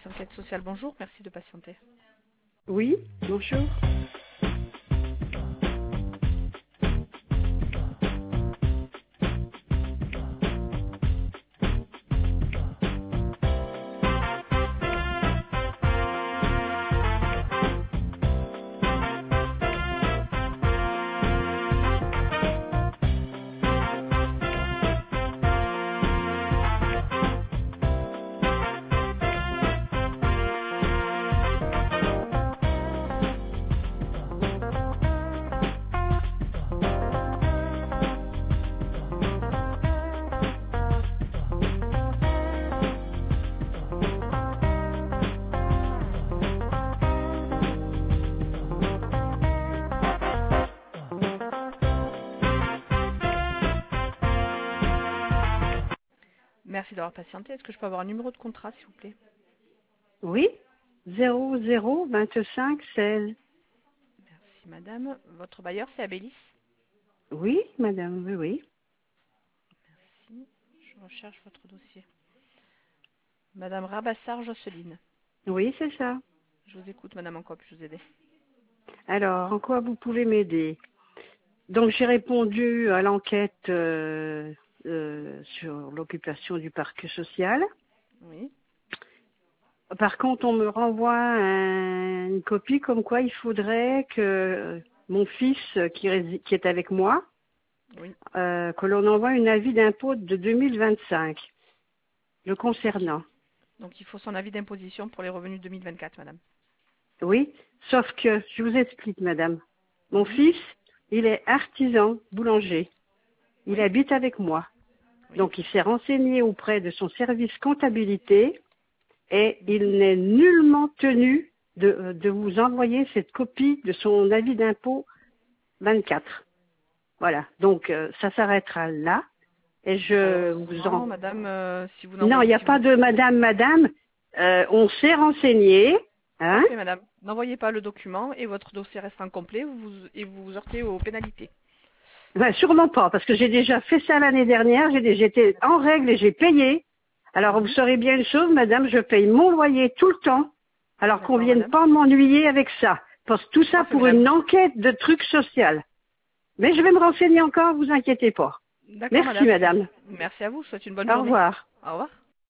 service enquête sociale, bonjour, merci de patienter. Oui, bonjour. Merci d'avoir patienté. Est-ce que je peux avoir un numéro de contrat, s'il vous plaît? Oui, 0025 16. Merci, madame. Votre bailleur, c'est Abélis? Oui, madame, oui, oui. Merci. Je recherche votre dossier. Madame Rabassard-Jocelyne. Oui, c'est ça. Je vous écoute, madame, en quoi puis-je vous aider? Alors, en quoi vous pouvez m'aider? Donc, j'ai répondu à l'enquête sur l'occupation du parc social. Oui. Par contre, on me renvoie une copie comme quoi il faudrait que mon fils qui est avec moi, Oui. que l'on envoie une avis d'impôt de 2025 le concernant. Donc, il faut son avis d'imposition pour les revenus 2024, madame. Oui, sauf que, je vous explique, madame. Mon Mhm. fils, il est artisan boulanger. Il Oui. habite avec moi. Oui. Donc, il s'est renseigné auprès de son service comptabilité et il n'est nullement tenu de vous envoyer cette copie de son avis d'impôt 24. Voilà. Donc, ça s'arrêtera là. Et Alors, je vous non, en... madame, si vous Non, il n'envoyez, n'y a si pas vous... de madame. On s'est renseigné. Hein? Parfait, madame. N'envoyez pas le document et votre dossier restera incomplet et vous vous heurtez aux pénalités. Ben, sûrement pas, parce que j'ai déjà fait ça l'année dernière, j'étais en règle et j'ai payé. Alors vous Mhm. saurez bien une chose, madame, je paye mon loyer tout le temps, alors qu'on D'accord, vienne madame. pas m'ennuyer avec ça. Parce que tout ça Parfait, pour madame. une enquête de trucs social. Mais je vais me renseigner encore, vous inquiétez pas. D'accord, Merci madame. madame. Merci à vous. Je vous souhaite une bonne Au journée. revoir. Au revoir.